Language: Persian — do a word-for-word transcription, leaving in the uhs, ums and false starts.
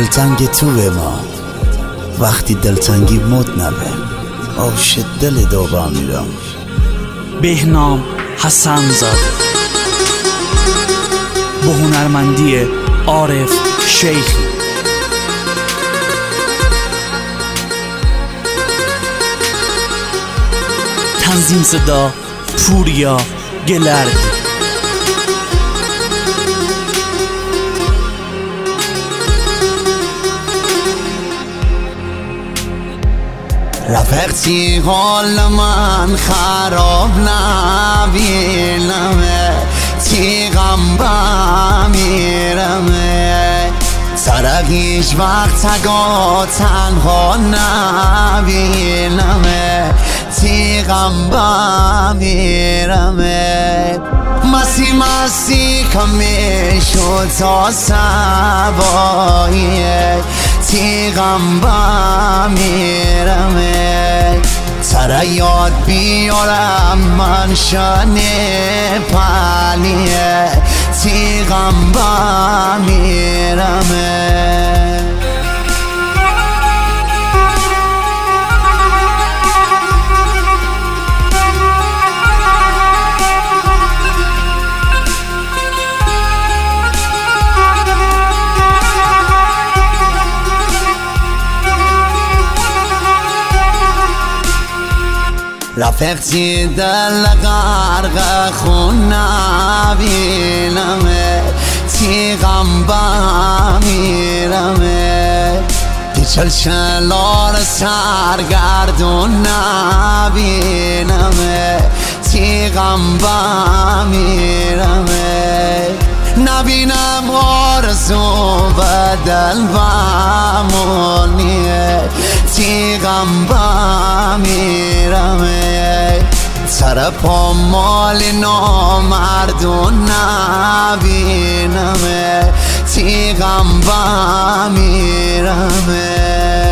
دلتنگ تو به ما وقتی دلتنگی مد نبه آش دل دوبا میرم. بهنام حسن زاده با هنرمندی عارف شیخی. تنظیم صدا پوریا گلردی. رفقتی حال من خراب نبینمه تیغم با میرمه سرک هیچ وقت تگا تنها نبینمه تیغم با میرمه مسی مسی کمی شد تا سباییه تیغم با میرمه سر یاد بیارم من شانه پالیه تیغم با میرمه. رفقتی دل غرق خون نبینمه تیغم با میرمه چل چلار سرگردون نبینمه تیغم با میرمه نبینم آرزو بدل بمونیه تیغم با میرمه سر پا مال نامردون نبینمه تیغم با میرمه.